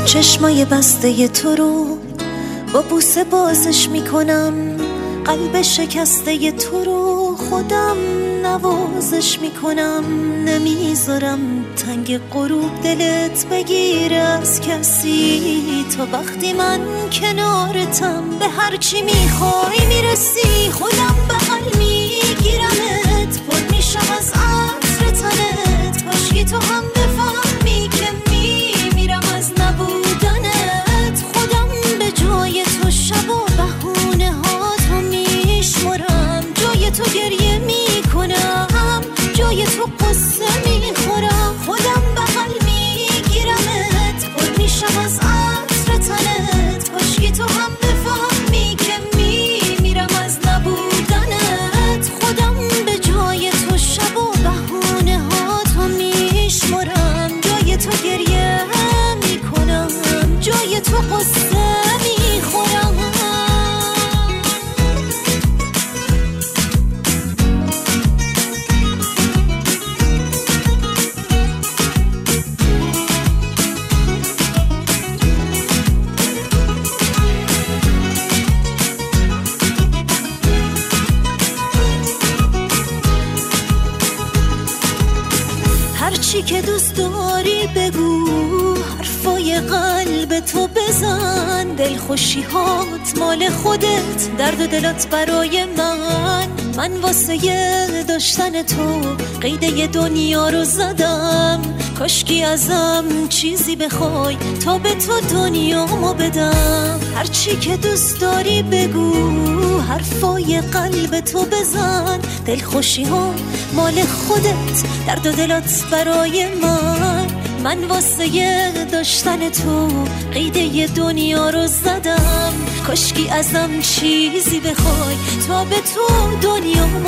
چشمای بسته تو رو با بوسه بازش میکنم، قلب شکسته تو رو خودم نوازش میکنم. نمیذارم تنگ غروب دلت بگیره از کسی، تا وقتی من کنارتم به هرچی میخوای میرسی. خودم بغل میگیرمت، پر میشم از عطر تنت، کاشکی تو هم بفهمی که میمیرم از نبودنت. خودم به جای تو شب و بهونه ها تو میشمرم، جای تو گریه میکنم، جای تو قصه میخورم. خودم بغل میگیرمت، پر میشم از عطر تنت، کاشکی تو هم بفهمی که میمیرم از نبودنت. خودم به جای تو شب و بهونه ها تو میشمرم، جای تو گریه میکنم، جای تو قصه میخورم. هرچی که دوست داری بگو، حرفای قلب تو بزن، دل خوشی هات مال خودت، درد و دلات برای من واسه داشتن تو قیده دنیا رو زدم. کاشکی ازم چیزی بخوای تا به تو دنیامو بدم. هرچی که دوست داری بگو، حرفای قلب تو بزن، دل خوشی ها مال خودت، درد و دلات برای من واسه داشتن تو قیده دنیا رو زدم. کاشکی ازم چیزی بخوای تا به تو دنیا